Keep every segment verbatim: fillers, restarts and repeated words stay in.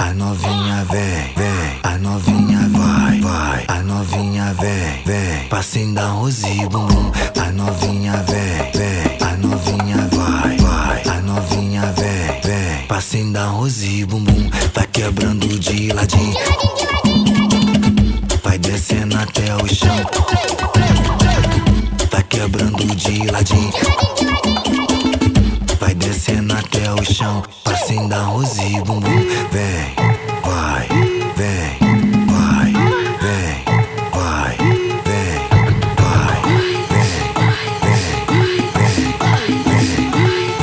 A novinha vem, vem, a novinha vai, vai. A novinha vem, vem, passinho da Rose bumbum. A novinha vem, vem, a novinha vai, vai. A novinha vem, vem, passinho da Rose bumbum. Vai quebrando de ladinho, vai descendo até o chão, vai quebrando de ladinho, vai descendo até o chão. Passinho da Rose bumbum. Vem, vai, vem, vai, vem, vai, vem, vai, vem, vem, vem,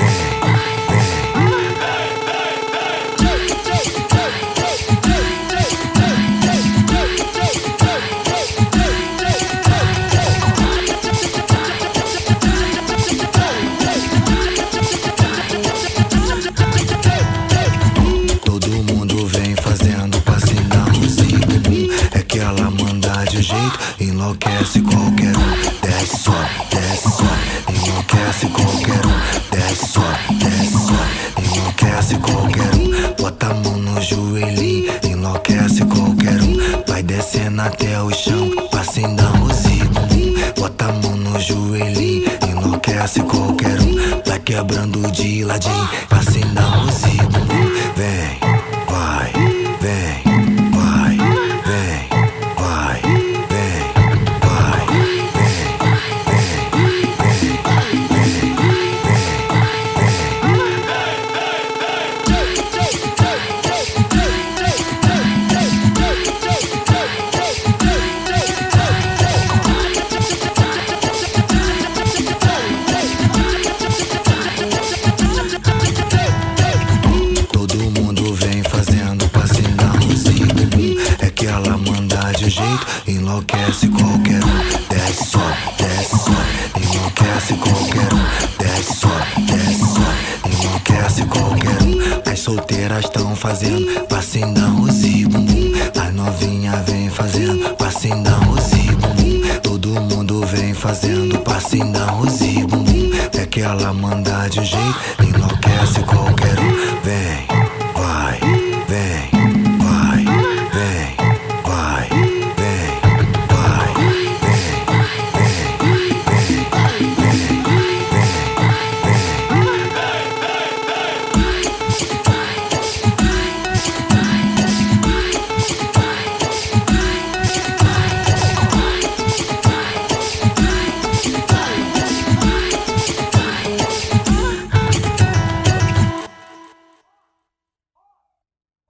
todo mundo vem fazendo passinho da Rose bumbum. É que ela manda de jeito, enlouquece qualquer um. Desce só, desce só, enlouquece qualquer um. Desce só, desce só, enlouquece qualquer um. Bota a mão no joelhinho, enlouquece qualquer um. Vai descendo até o chão, passinho da Rose bumbum. Bota a mão no joelhinho, enlouquece qualquer um. Vai quebrando de ladinho, passinho da Rose bumbum. Vem, vai, vem, vai, vem, vai, vem, vai, vem, vem, vem, todo mundo vem fazendo passinho da Rose bumbum. É que ela manda de jeito, enlouquece qualquer um. Desce só, desce só, enlouquece qualquer um. Desce só, desce só, enlouquece qualquer um. As solteiras tão fazendo passinho da Rose bumbum. A novinha vem fazendo passinho da Rose bumbum. Todo mundo vem fazendo passinho da Rose bumbum. É que ela manda de jeito, enlouquece qualquer um. Vem.